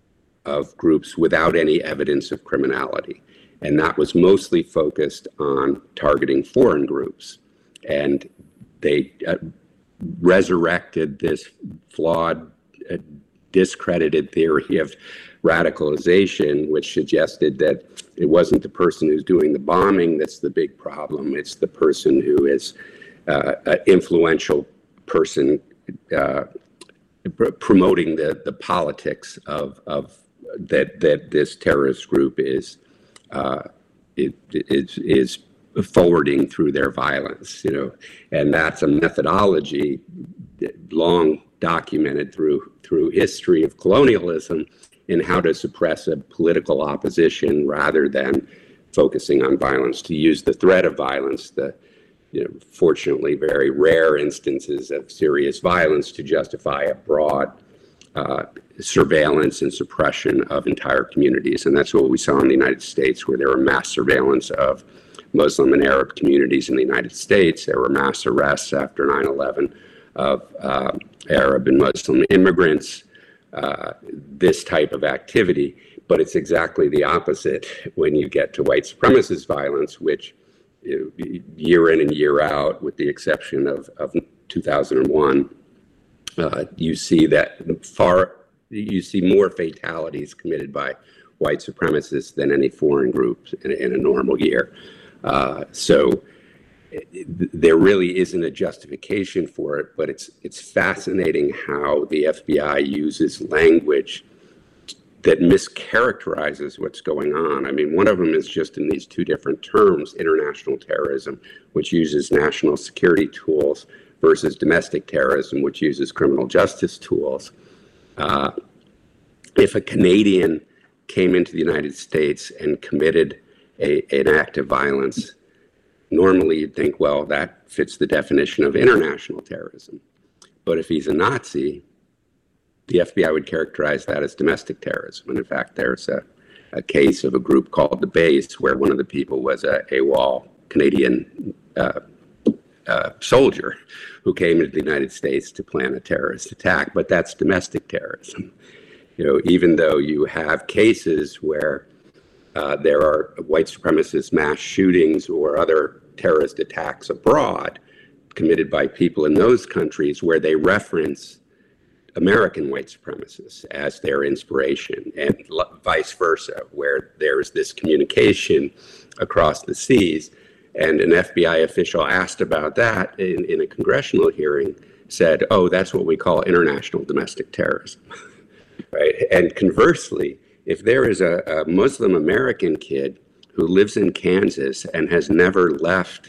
S10: of groups without any evidence of criminality. And that was mostly focused on targeting foreign groups. And they uh, resurrected this flawed, uh, discredited theory of radicalization, which suggested that it wasn't the person who's doing the bombing that's the big problem. It's the person who is uh, an influential person uh, pr- promoting the, the politics of, of that, that this terrorist group is uh, it, it, is forwarding through their violence, you know, and that's a methodology long documented through through history of colonialism in how to suppress a political opposition rather than focusing on violence, to use the threat of violence, the you know, fortunately very rare instances of serious violence to justify a broad uh, surveillance and suppression of entire communities. And that's what we saw in the United States, where there were mass surveillance of Muslim and Arab communities in the United States. There were mass arrests after nine eleven of uh, Arab and Muslim immigrants, uh, this type of activity. But it's exactly the opposite when you get to white supremacist violence, which you know, year in and year out, with the exception of, of two thousand one, uh, you see that far, you see more fatalities committed by white supremacists than any foreign group in, in a normal year. Uh, so there really isn't a justification for it, but it's it's fascinating how the F B I uses language that mischaracterizes what's going on. I mean, one of them is just in these two different terms, international terrorism, which uses national security tools, versus domestic terrorism, which uses criminal justice tools. Uh, if a Canadian came into the United States and committed a, an act of violence, normally you'd think, well, that fits the definition of international terrorism. But if he's a Nazi, the F B I would characterize that as domestic terrorism. And in fact, there's a, a case of a group called The Base, where one of the people was a AWOL Canadian uh, uh, soldier who came into the United States to plan a terrorist attack. But that's domestic terrorism. You know, even though you have cases where uh, there are white supremacist mass shootings or other terrorist attacks abroad committed by people in those countries where they reference American white supremacists as their inspiration, and vice versa, where there's this communication across the seas. And an F B I official asked about that in, in a congressional hearing, said, oh, that's what we call international domestic terrorism, right? And conversely, if there is a, a Muslim American kid who lives in Kansas and has never left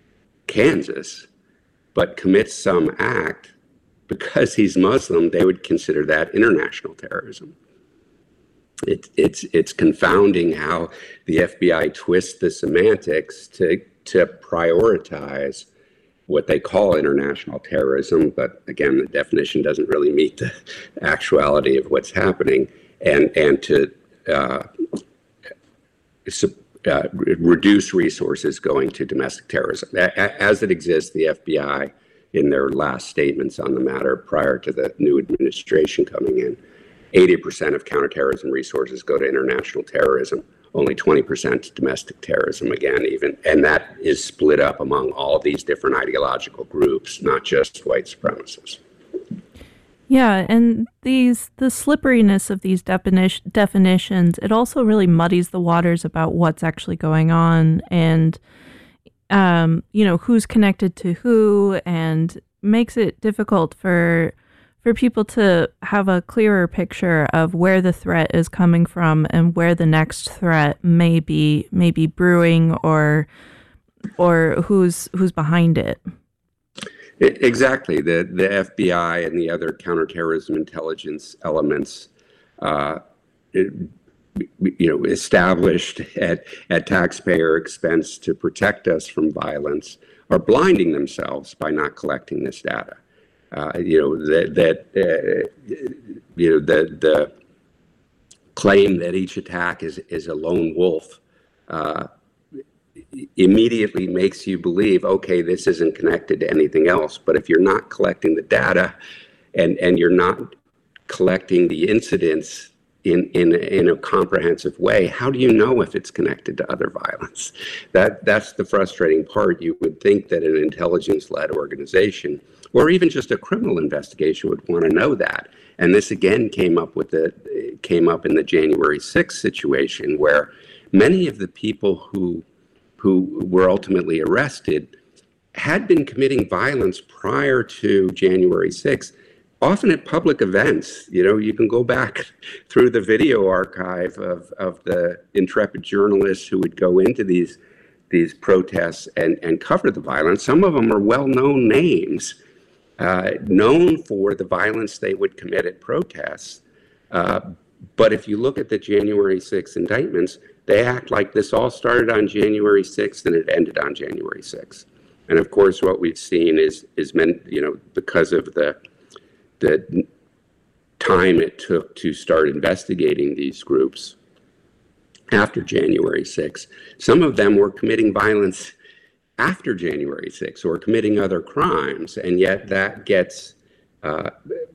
S10: Kansas, but commits some act, because he's Muslim, they would consider that international terrorism. It, it's it's confounding how the F B I twists the semantics to to prioritize what they call international terrorism, but again, the definition doesn't really meet the actuality of what's happening, and and to uh, uh, reduce resources going to domestic terrorism. As it exists, the F B I, in their last statements on the matter prior to the new administration coming in, eighty percent of counterterrorism resources go to international terrorism. Only twenty percent domestic terrorism, again, even, and that is split up among all these different ideological groups, not just white supremacists.
S9: Yeah, and these the slipperiness of these definition, definitions, it also really muddies the waters about what's actually going on and, um, you know, who's connected to who, and makes it difficult for for people to have a clearer picture of where the threat is coming from and where the next threat may be may be brewing, or or who's who's behind it.
S10: Exactly. The the F B I and the other counterterrorism intelligence elements, uh, it, you know, established at, at taxpayer expense to protect us from violence, are blinding themselves by not collecting this data. Uh, you know, that, that uh, you know, the, the claim that each attack is, is a lone wolf uh, immediately makes you believe, okay, this isn't connected to anything else. But if you're not collecting the data and, and you're not collecting the incidents in, in, in a comprehensive way, how do you know if it's connected to other violence? That, that's the frustrating part. You would think that an intelligence-led organization, or even just a criminal investigation, would want to know that. And this again came up with the came up in the January sixth situation, where many of the people who who were ultimately arrested had been committing violence prior to January sixth, often at public events. You know, you can go back through the video archive of, of the intrepid journalists who would go into these these protests and, and cover the violence. Some of them are well-known names, Uh, known for the violence they would commit at protests. Uh, but if you look at the January sixth indictments, they act like this all started on January sixth and it ended on January sixth. And of course, what we've seen is, is meant, you know, because of the, the time it took to start investigating these groups after January sixth, some of them were committing violence after January sixth, or committing other crimes, and yet that gets uh,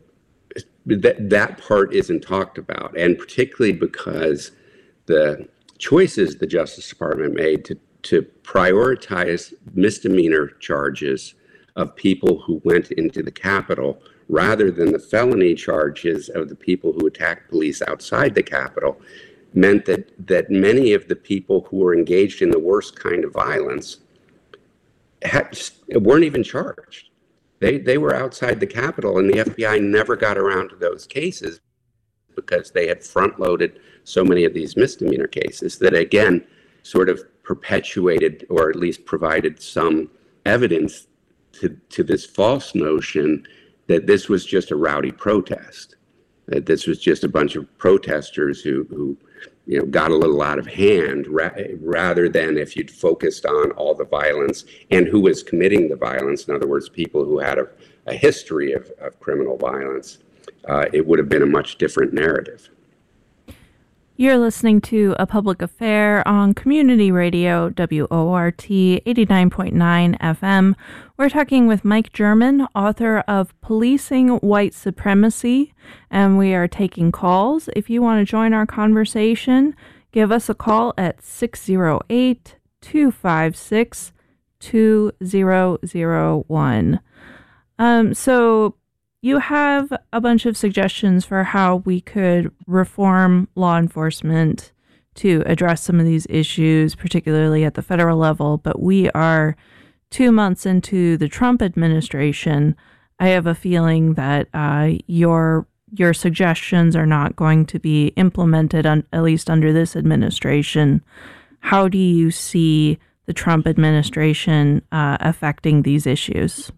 S10: that that part isn't talked about, and particularly because the choices the Justice Department made to to prioritize misdemeanor charges of people who went into the Capitol rather than the felony charges of the people who attacked police outside the Capitol meant that that many of the people who were engaged in the worst kind of violence Had, weren't even charged. They they were outside the Capitol, and the F B I never got around to those cases because they had front-loaded so many of these misdemeanor cases that, again, sort of perpetuated, or at least provided some evidence to, to this false notion that this was just a rowdy protest, that this was just a bunch of protesters who, who you know, got a little out of hand, ra- rather than if you'd focused on all the violence and who was committing the violence. In other words, people who had a, a history of, of criminal violence, uh, it would have been a much different narrative.
S9: You're listening to A Public Affair on Community Radio, W O R T eighty-nine point nine F M. We're talking with Mike German, author of Policing White Supremacy, and we are taking calls. If you want to join our conversation, give us a call at six oh eight, two five six, two zero zero one. Um, so you have a bunch of suggestions for how we could reform law enforcement to address some of these issues, particularly at the federal level, but we are two months into the Trump administration. I have a feeling that uh, your your suggestions are not going to be implemented, on, at least under this administration. How do you see the Trump administration uh, affecting these issues?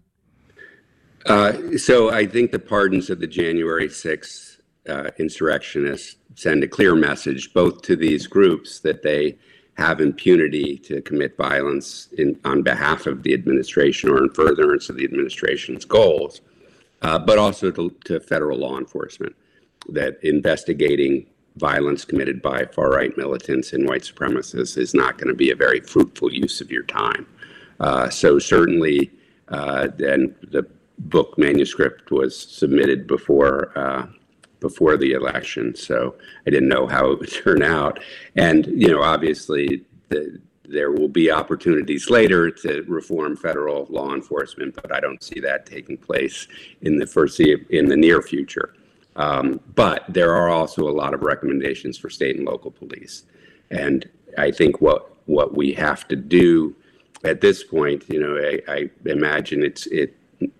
S10: Uh, so I think the pardons of the January sixth uh, insurrectionists send a clear message both to these groups that they have impunity to commit violence in, on behalf of the administration or in furtherance of the administration's goals, uh, but also to, to federal law enforcement, that investigating violence committed by far-right militants and white supremacists is not going to be a very fruitful use of your time. Uh, so certainly, uh, and the book manuscript was submitted before uh, before the election, so I didn't know how it would turn out. And, you know, obviously the, there will be opportunities later to reform federal law enforcement, but I don't see that taking place in the foreseeable, in the near future. Um, but there are also a lot of recommendations for state and local police. And I think what what we have to do at this point, you know, I, I imagine it's it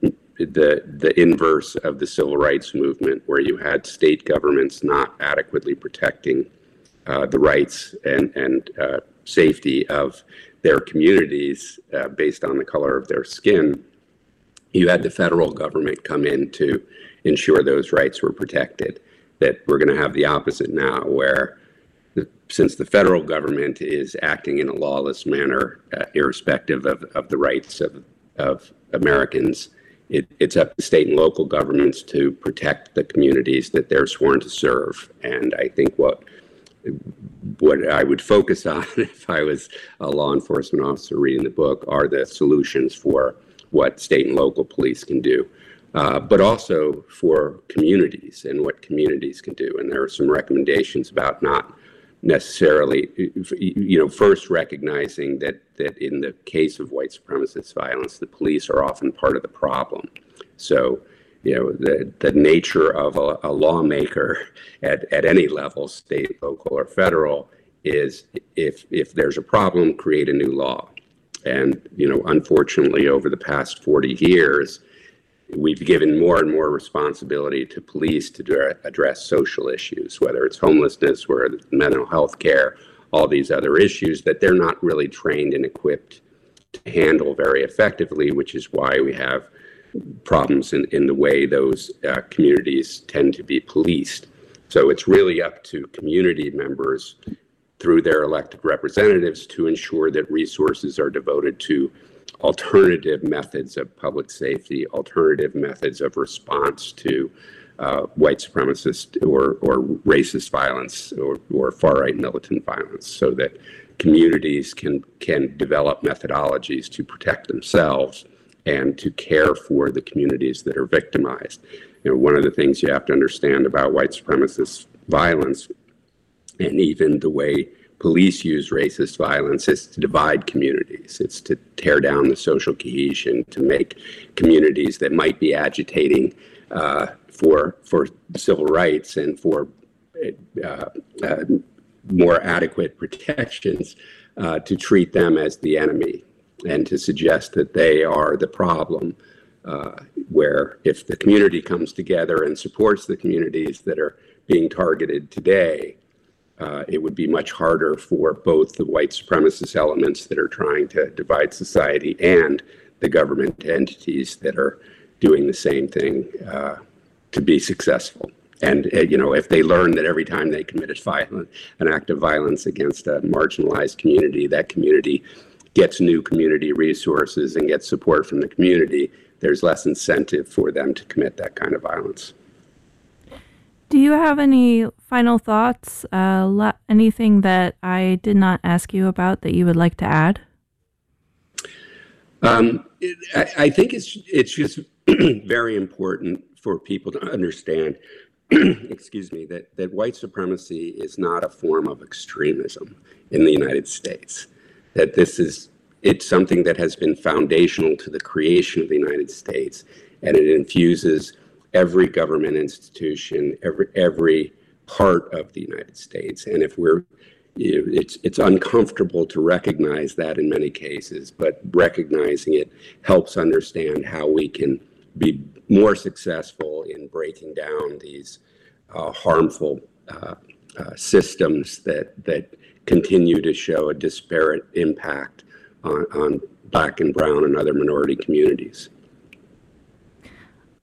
S10: the the inverse of the civil rights movement, where you had state governments not adequately protecting uh, the rights and and uh, safety of their communities uh, based on the color of their skin. You had the federal government come in to ensure those rights were protected. That we're going to have the opposite now, where the, since the federal government is acting in a lawless manner, uh, irrespective of, of the rights of, of Americans, it, it's up to state and local governments to protect the communities that they're sworn to serve. And I think what what I would focus on if I was a law enforcement officer reading the book are the solutions for what state and local police can do. Uh, but also for communities and what communities can do. And there are some recommendations about not necessarily, you know, first recognizing that, that in the case of white supremacist violence, the police are often part of the problem. So, you know, the, the nature of a, a lawmaker at, at any level, state, local, or federal, is if, if there's a problem, create a new law. And, you know, unfortunately, over the past forty years, we've given more and more responsibility to police to address social issues, whether it's homelessness or mental health care, all these other issues that they're not really trained and equipped to handle very effectively, which is why we have problems in, in the way those uh, communities tend to be policed. So it's really up to community members through their elected representatives to ensure that resources are devoted to alternative methods of public safety, alternative methods of response to uh, white supremacist or, or racist violence or, or far-right militant violence, so that communities can, can develop methodologies to protect themselves and to care for the communities that are victimized. You know, one of the things you have to understand about white supremacist violence, and even the way police use racist violence, is to divide communities. It's to tear down the social cohesion, to make communities that might be agitating uh, for for civil rights and for uh, uh, more adequate protections, uh, to treat them as the enemy and to suggest that they are the problem. Uh, where if the community comes together and supports the communities that are being targeted today, Uh, it would be much harder for both the white supremacist elements that are trying to divide society and the government entities that are doing the same thing uh, to be successful. And, uh, you know, if they learn that every time they commit a violent, an act of violence against a marginalized community, that community gets new community resources and gets support from the community, there's less incentive for them to commit that kind of violence.
S9: Do you have any final thoughts? Uh, la- anything that I did not ask you about that you would like to add?
S10: Um, it, I, I think it's it's just very important for people to understand, excuse me, that, that white supremacy is not a form of extremism in the United States. That this is, it's something that has been foundational to the creation of the United States, and it infuses every government institution, every every part of the United States. And if we're, you know, it's it's uncomfortable to recognize that in many cases, but recognizing it helps understand how we can be more successful in breaking down these uh, harmful uh, uh, systems that that continue to show a disparate impact on, on Black and brown and other minority communities.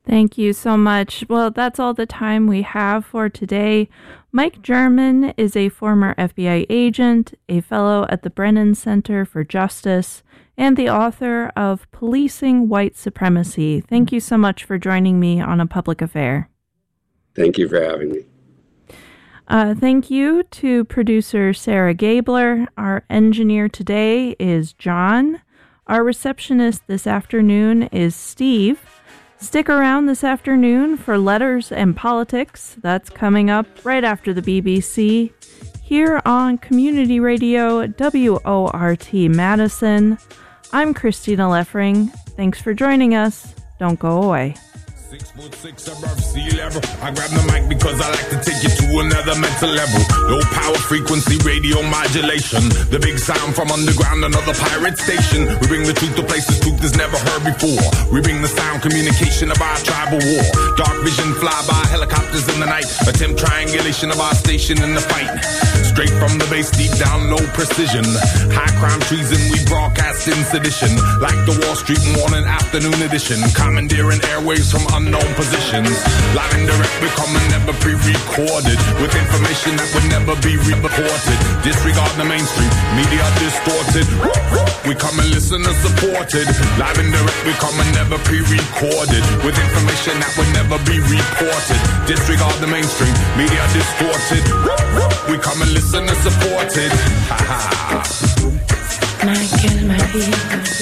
S9: Thank you so much. Well, that's all the time we have for today. Mike German is a former F B I agent, a fellow at the Brennan Center for Justice, and the author of Policing White Supremacy. Thank you so much for joining me on A Public Affair.
S10: Thank you for having me.
S9: Uh, thank you to producer Sarah Gabler. Our engineer today is John. Our receptionist this afternoon is Steve. Stick around this afternoon for Letters and Politics. That's coming up right after the B B C here on Community Radio W O R T Madison. I'm Christina Leffering. Thanks for joining us. Don't go away.
S8: Six foot six above sea level. I grab the mic because I like to take you to another mental level. Low power frequency radio modulation. The big sound from underground, another pirate station. We bring the truth to places truth is never heard before. We bring the sound communication of our tribal war. Dark vision fly by helicopters in the night. Attempt triangulation of our station in the fight. Straight from the base, deep down, no precision. High crime treason, we broadcast in sedition. Like the Wall Street morning afternoon edition. Commandeering airwaves from unknown positions. Live and direct, we come and never pre-recorded. With information that would never be reported. Disregard the mainstream, media distorted. We come and listen and supported. Live and direct, we come and never pre-recorded. With information that would never be reported. Disregard the mainstream, media distorted. We come and listen and supported. Ha ha.
S11: Michael Maria.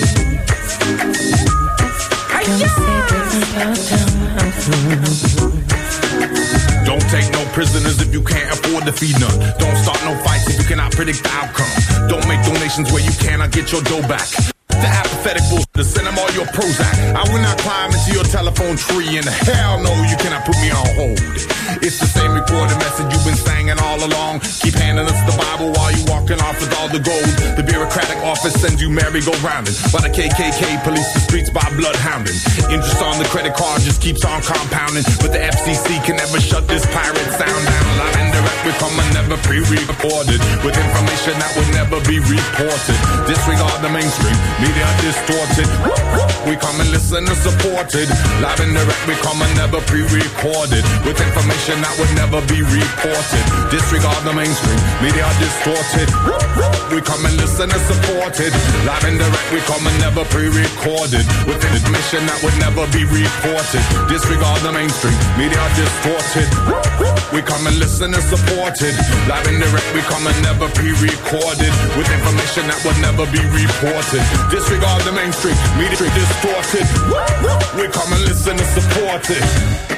S8: Don't take no prisoners if you can't afford to feed none. Don't start no fights if you cannot predict the outcome. Don't make donations where you cannot get your dough back. The apathetic bullshit, to send them all your Prozac. I will not climb into your telephone tree, and hell no, you cannot put me on hold. It's the same recorded message you've been singing all along. Keep handing us the Bible while you walking off with all the gold. The bureaucratic office sends you merry-go-rounding, while the K K K police the streets by bloodhounding. Interest on the credit card just keeps on compounding, but the F C C can never shut this pirate sound down. Live and direct, we come and never pre-recorded, with information that would never be reported. Disregard the mainstream, media distorted. We come and listen and supported. Live and direct, we come and never pre-recorded, with information that would never be reported. Disregard the mainstream, media distorted. We come and listen and supported. Live and direct, we come and never pre-recorded, with information that would never be reported. Disregard the mainstream, media distorted. We come and listen and supported. Live and direct, we come and never pre-recorded, with information that would never be reported. Disregard the mainstream, media distorted. We come and listen and support it.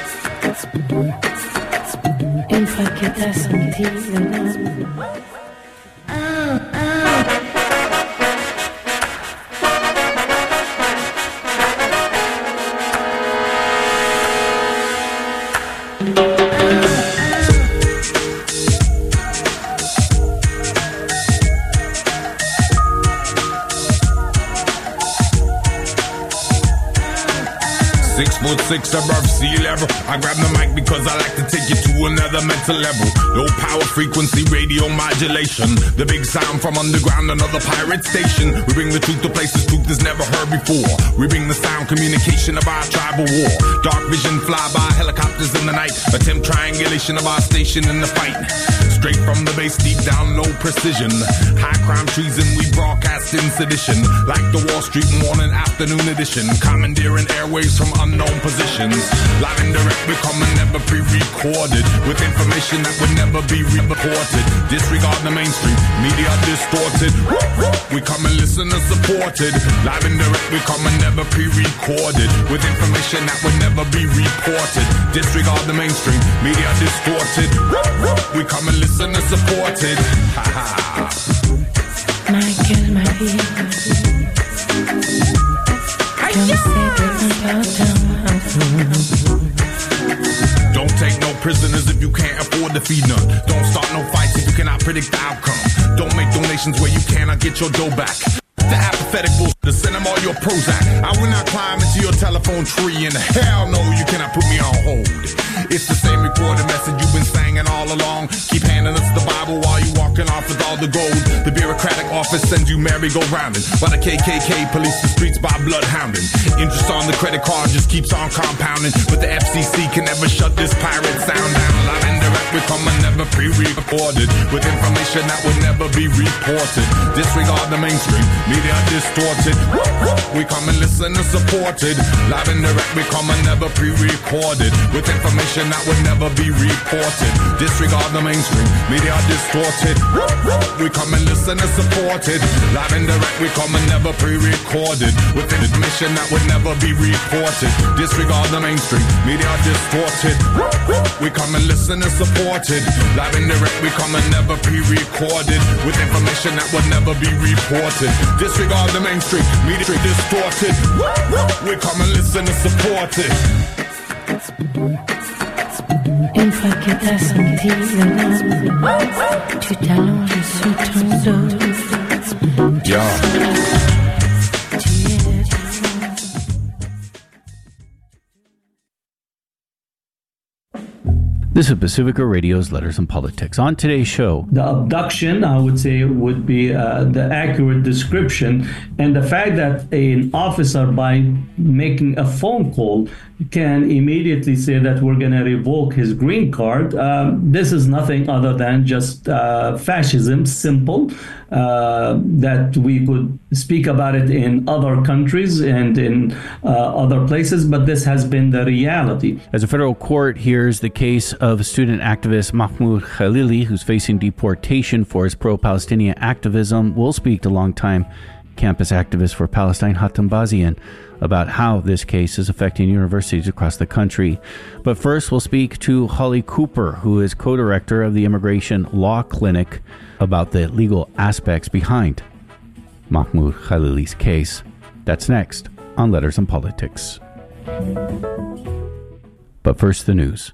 S11: Empaqueta sentido, ¿no? Ah, ah.
S8: Six foot six above sea level. I grab the mic because I like to take you to another mental level. Low power frequency radio modulation. The big sound from underground, another pirate station. We bring the truth to places truth is never heard before. We bring the sound communication of our tribal war. Dark vision fly by helicopters in the night. Attempt triangulation of our station in the fight. Straight from the base, deep down, no precision. High crime treason, we broadcast in sedition. Like the Wall Street morning afternoon edition. Commandeering airwaves from unknown positions. Live and direct, we come and never pre-recorded, with information that would never be reported. Disregard the mainstream, media distorted. We come and listen and supported. Live and direct, we come and never pre-recorded, with information that would never be reported. Disregard the mainstream, media distorted. We come and listen and supported. Ha ha.
S11: Michael Maria.
S8: Don't take no prisoners if you can't afford to feed none. Don't start no fights if you cannot predict the outcome. Don't make donations where you cannot get your dough back. The apathetic bullshit, to send them all your Prozac. I will not climb into your telephone tree, and hell no, you cannot put me on hold. It's the same recorded message you've been singing all along. Keep handing us the Bible while you walk walking off with all the gold. The bureaucratic office sends you merry-go-rounding, while the K K K police the streets by bloodhounding. Interest on the credit card just keeps on compounding, but the F C C can never shut this pirate sound down. Live and direct, we come and never pre-recorded, with information that would never be reported. Disregard the mainstream, media distorted. We come and listen and supported. Live and direct, we come and never pre-recorded, with information that would never be reported. Disregard the mainstream, media distorted. We come and listen and supported. Live and direct, we come and never pre-recorded, with information that would never be reported. Disregard the mainstream, media distorted. We come and listen and supported. Live and direct, we come and never pre-recorded, with information that would never be reported. Disregard the mainstream, media distorted. We come and listen and supported.
S11: Une fois que t'as senti le nom, tu t'allonges sur ton dos.
S8: Yeah.
S12: This is Pacifica Radio's Letters and Politics. On today's show,
S13: the abduction, I would say, would be uh, the accurate description. And the fact that an officer, by making a phone call, can immediately say that we're going to revoke his green card. Um, this is nothing other than just uh, fascism, simple, uh, that we could speak about it in other countries and in uh, other places, but this has been the reality.
S12: As a federal court hears the case of student activist Mahmoud Khalili, who's facing deportation for his pro-Palestinian activism, we'll speak to longtime campus activist for Palestine, Hatem Bazian, about how this case is affecting universities across the country. But first, we'll speak to Holly Cooper, who is co-director of the Immigration Law Clinic, about the legal aspects behind Mahmoud Khalili's case. That's next on Letters and Politics. But first, the news.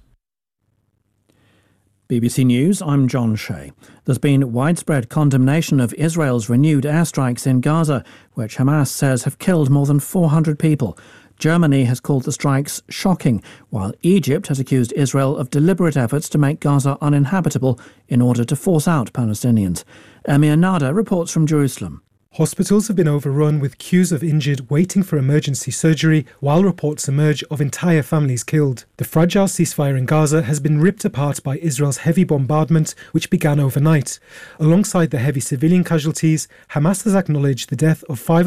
S2: B B C News, I'm John Shea. There's been widespread condemnation of Israel's renewed airstrikes in Gaza, which Hamas says have killed more than four hundred people. Germany has called the strikes shocking, while Egypt has accused Israel of deliberate efforts to make Gaza uninhabitable in order to force out Palestinians. Emir Nada reports from Jerusalem.
S14: Hospitals have been overrun with queues of injured waiting for emergency surgery, while reports emerge of entire families killed. The fragile ceasefire in Gaza has been ripped apart by Israel's heavy bombardment, which began overnight. Alongside the heavy civilian casualties, Hamas has acknowledged the death of five